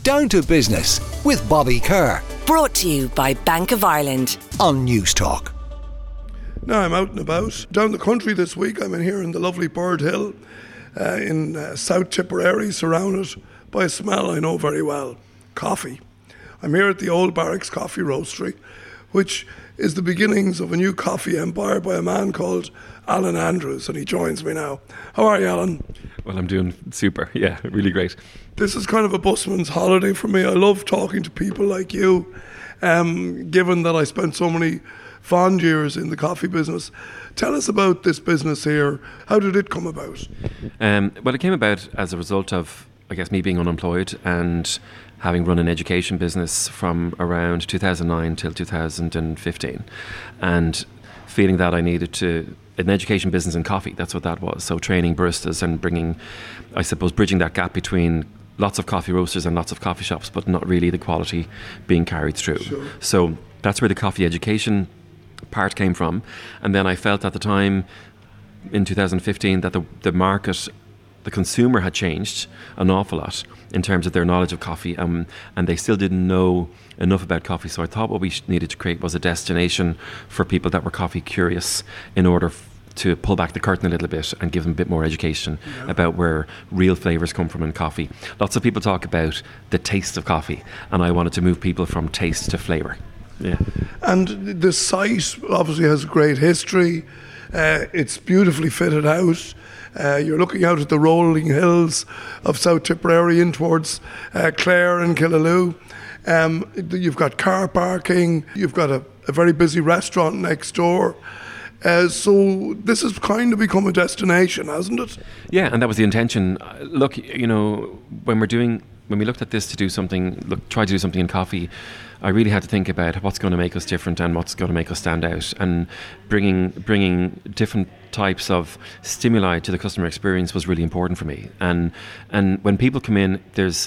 Down to Business with Bobby Kerr. Brought to you by Bank of Ireland on News Talk. Now I'm out and about down the country this week. I'm in here in the lovely Bird Hill in South Tipperary, surrounded by a smell I know very well, coffee. I'm here at the Old Barracks Coffee Roastery, which is the beginnings of a new coffee empire by a man called Alan Andrews, and he joins me now. How are you, Alan? Well, I'm doing super. Yeah, really great. This is kind of a busman's holiday for me. I love talking to people like you, given that I spent so many fond years in the coffee business. Tell us about this business here. How did it come about? Well, it came about as a result of, I guess, me being unemployed and having run an education business from around 2009 till 2015, and feeling that I needed an education business in coffee. That's what that was. So training baristas and bridging that gap between lots of coffee roasters and lots of coffee shops, but not really the quality being carried through. Sure. So that's where the coffee education part came from. And then I felt at the time in 2015 that the market, the consumer had changed an awful lot in terms of their knowledge of coffee, and they still didn't know enough about coffee. So I thought what we needed to create was a destination for people that were coffee curious in order to pull back the curtain a little bit and give them a bit more education about where real flavours come from in coffee. Lots of people talk about the taste of coffee, and I wanted to move people from taste to flavour. Yeah. And the site obviously has great history. It's beautifully fitted out. You're looking out at the rolling hills of South Tipperary in towards Clare and Killaloe. You've got car parking. You've got a very busy restaurant next door. So this has kind of become a destination, hasn't it? Yeah, and that was the intention. Look, when we looked at this to try to do something in coffee, I really had to think about what's going to make us different and what's going to make us stand out, and bringing different types of stimuli to the customer experience was really important for me. And when people come in,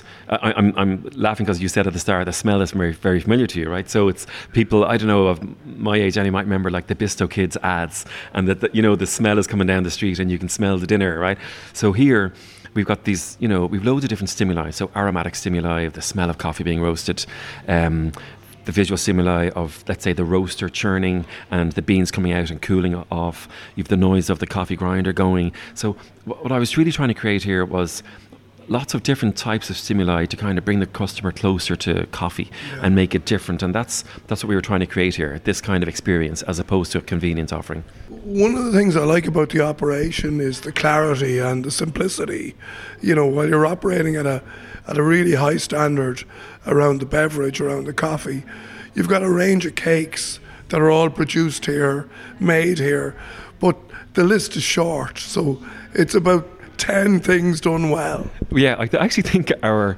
I'm laughing because you said at the start the smell is very, very familiar to you, right? So it's people, I don't know, of my age, and you might remember like the Bisto Kids ads, and that the smell is coming down the street and you can smell the dinner, right? So here we've got these, we've loads of different stimuli. So aromatic stimuli of the smell of coffee being roasted, the visual stimuli of, let's say, the roaster churning and the beans coming out and cooling off. You've the noise of the coffee grinder going. So what I was really trying to create here was lots of different types of stimuli to kind of bring the customer closer to coffee and make it different. And that's what we were trying to create here, this kind of experience as opposed to a convenience offering. One of the things I like about the operation is the clarity and the simplicity. While you're operating at a really high standard around the beverage, around the coffee, you've got a range of cakes that are all produced here, made here, but the list is short, so it's about 10 things done well. Yeah, I actually think our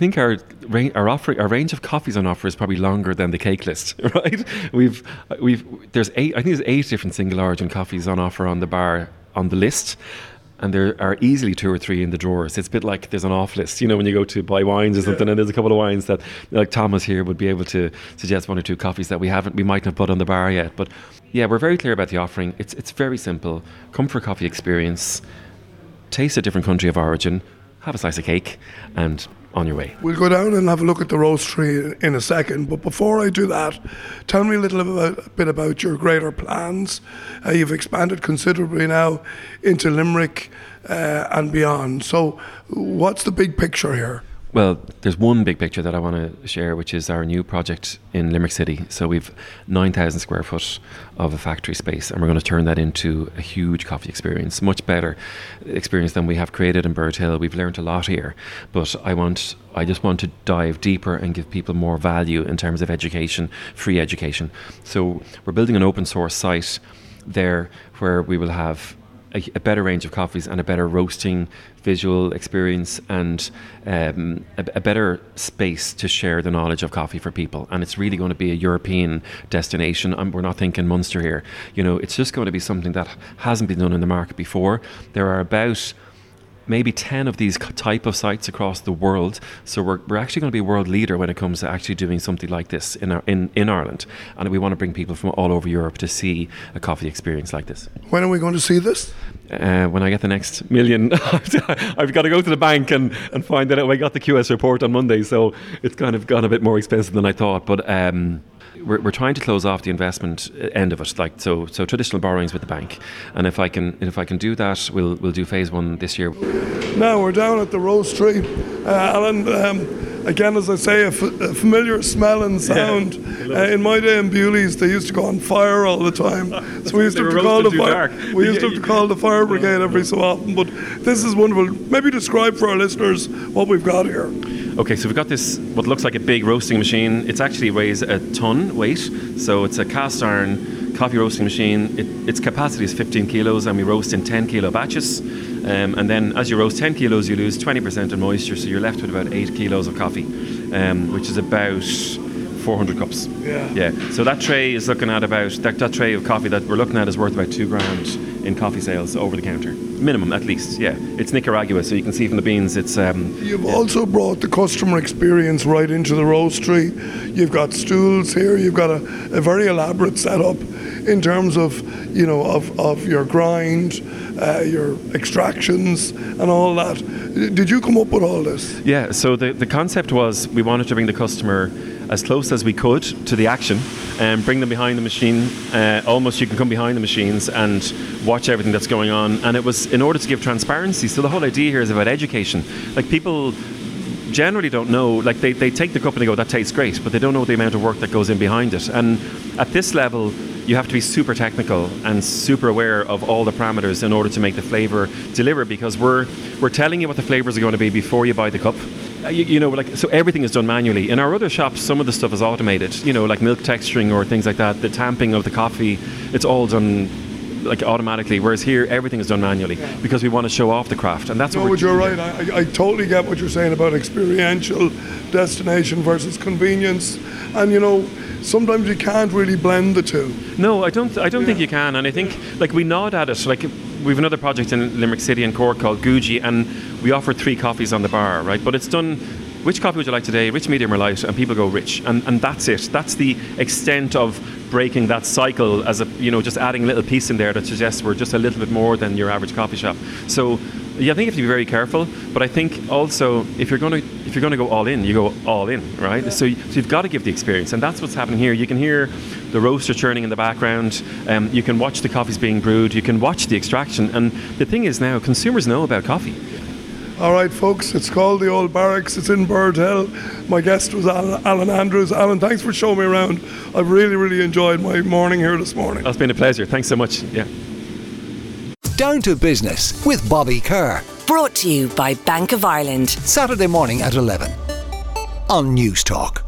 range of coffees on offer is probably longer than the cake list, right? There's 8 different single origin coffees on offer on the bar on the list. And there are easily 2 or 3 in the drawers. It's a bit like there's an off list, when you go to buy wines or something, and there's a couple of wines that, like Thomas here, would be able to suggest 1 or 2 coffees that we mightn't have put on the bar yet. But yeah, we're very clear about the offering. It's very simple. Come for a coffee experience, taste a different country of origin, have a slice of cake, and on your way. We'll go down and have a look at the roastery in a second, but before I do that, tell me a bit about your greater plans. You've expanded considerably now into Limerick and beyond. So what's the big picture here? Well, there's one big picture that I want to share, which is our new project in Limerick City. So we've 9,000 square foot of a factory space, and we're going to turn that into a huge coffee experience, much better experience than we have created in Bird Hill. We've learned a lot here, but I just want to dive deeper and give people more value in terms of education, free education. So we're building an open source site there where we will have a better range of coffees and a better roasting visual experience, and a better space to share the knowledge of coffee for people. And it's really going to be a European destination. We're not thinking Munster here. It's just going to be something that hasn't been done in the market before. There are about maybe 10 of these type of sites across the world. So we're actually going to be a world leader when it comes to actually doing something like this in Ireland. And we want to bring people from all over Europe to see a coffee experience like this. When are we going to see this? When I get the next million, I've got to go to the bank and find that out. I got the QS report on Monday, so it's kind of gone a bit more expensive than I thought. But we're trying to close off the investment end of it, like so traditional borrowings with the bank. And if I can do that, we'll do phase 1 this year. Now we're down at the roastery, Alan. Again, as I say, a familiar smell and sound. In my day in Bewley's, they used to go on fire all the time. So we used to have to call the fire. We used to have to call the fire brigade every so often. But this is wonderful. Maybe describe for our listeners what we've got here. Okay, so we've got this, what looks like a big roasting machine. It's actually weighs a ton weight. So it's a cast iron coffee roasting machine. Its capacity is 15 kilos, and we roast in 10 kilo batches. And then as you roast 10 kilos, you lose 20% of moisture, so you're left with about 8 kilos of coffee, which is about 400 cups. Yeah. So that tray is looking at about, that tray of coffee that we're looking at is worth about $2,000 in coffee sales over the counter. Minimum, at least, yeah. It's Nicaragua, so you can see from the beans, it's... You've also brought the customer experience right into the roastery. You've got stools here, you've got a very elaborate setup in terms of, of your grind, your extractions and all that. Did you come up with all this? Yeah, so the concept was we wanted to bring the customer as close as we could to the action and bring them behind the machine. Almost you can come behind the machines and watch everything that's going on. And it was in order to give transparency. So the whole idea here is about education. Like, people generally don't know, like they take the cup and they go, that tastes great, but they don't know the amount of work that goes in behind it. And at this level, you have to be super technical and super aware of all the parameters in order to make the flavour deliver, because we're telling you what the flavours are going to be before you buy the cup. So everything is done manually. In our other shops, some of the stuff is automated, like milk texturing or things like that. The tamping of the coffee, it's all done like automatically, whereas here everything is done manually because we want to show off the craft, and that's what we're doing. You're right. I totally get what you're saying about experiential destination versus convenience, and sometimes you can't really blend the two. No, I don't think you can, and I think we nod at it. Like, we've another project in Limerick City and Cork called Guji, and we offer 3 coffees on the bar, right? But it's done, which coffee would you like today, rich, medium or light, and people go rich, and that's it. That's the extent of breaking that cycle, as just adding a little piece in there that suggests we're just a little bit more than your average coffee shop. So yeah, I think you have to be very careful, but I think also if you're going to go all in, you go all in, right? Yeah. So you've got to give the experience, and that's what's happening here. You can hear the roaster churning in the background. You can watch the coffees being brewed. You can watch the extraction, and the thing is now consumers know about coffee. All right, folks, it's called the Old Barracks. It's in Bird Hill. My guest was Alan Andrews. Alan, thanks for showing me around. I've really, really enjoyed my morning here this morning. It's been a pleasure. Thanks so much. Yeah. Down to Business with Bobby Kerr. Brought to you by Bank of Ireland. Saturday morning at 11 on News Talk.